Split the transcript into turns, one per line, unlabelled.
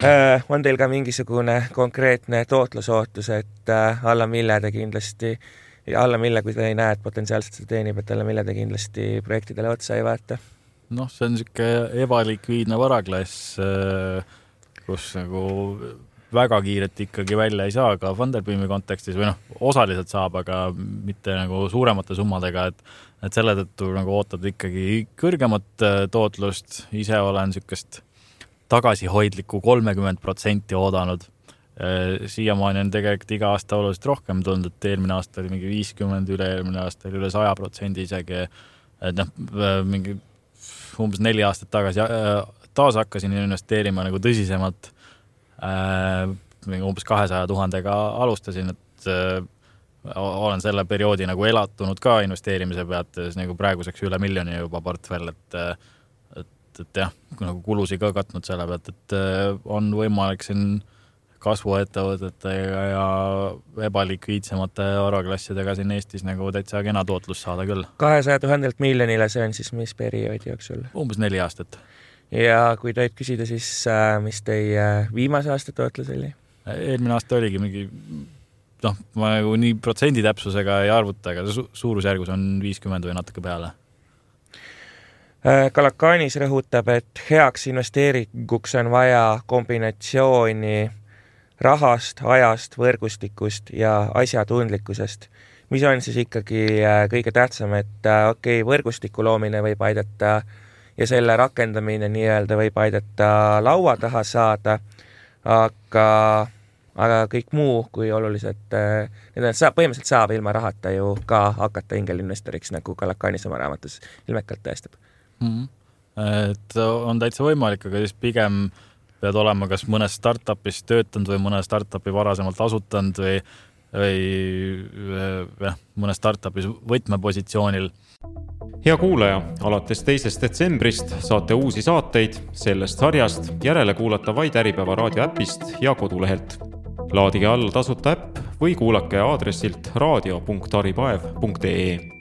On teil ka mingisugune konkreetne tootlusootus, et alla mille kui te ei näe, et potentsiaalselt see teenib, et alla mille te kindlasti projektidele otsa ei vaata?
See on siuke ebalikviidne varaklass, kus nagu väga kiiret ikkagi välja ei saa ka Funderbeami kontekstis või osaliselt saab, aga mitte nagu suuremate summadega, et selle tõttu nagu ootad ikkagi kõrgemat tootlust. Ise olen siukest tagasihoidlikku 30% oodanud. Siiamaani on tegelikult iga aasta oluliselt rohkem tulnud, et eelmine aasta oli mingi 50, üle-eelmine aasta oli üle 100% isegi. Mingi umbes 4 aastat tagasi taas hakkasin investeerima nagu tõsisemalt. Umbes 200,000 alustasin, et olen selle perioodi nagu elatunud ka investeerimise pealt, nagu praeguseks üle 1 miljoni juba portfell, et jah, nagu kulusi ka katnud selle pealt, et on võimalik siin kasvuettevõtetega ja ebalikviidsemate varaklassidega siin Eestis nagu täitsa kena tootlus saada küll.
200,000 miljonile, see on siis mis perioodi jooksul? Umbes
4 aastat.
Ja kui tohid küsida, siis mis teie viimase aasta tootlus oli?
Eelmine aasta oligi mingi, ma nagu nii protsendi täpsusega ei arvuta, aga suurusjärgus on 50 või natuke peale.
Kalakanis rõhutab, et heaks investeeringuks on vaja kombinatsiooni rahast, ajast, võrgustikust ja asjatundlikkusest. Mis on siis ikkagi kõige tähtsam, et võrgustiku loomine võib aidata ja selle rakendamine nii-öelda võib aidata laua taha saada, aga kõik muu kui oluliselt, põhimõtteliselt saab ilma rahata ju ka hakata ingelinvestoriks, nagu Kalakanis oma raamatus ilmekalt tõestab.
Et on täitsa võimalik, aga siis pigem pead olema kas mõnes startupis töötanud või mõne startupi varasemalt asutanud või mõne startupis võtmepositsioonil.
Hea kuulaja, alates 2. detsembrist saate uusi saateid sellest sarjast järele kuulata vaid Äripäeva raadioäpist ja kodulehelt. Laadige alla tasuta äpp või kuulake aadressilt radio.aripaev.ee.